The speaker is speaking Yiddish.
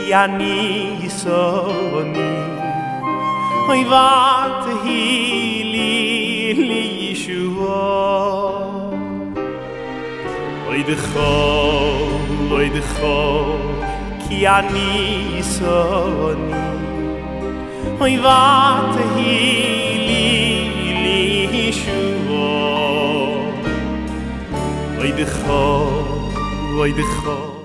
כי אני יסוני אוי ותהי לי ישועה אוי דחו כי אני יסוני אוי ותהי לי ישועה אוי דחו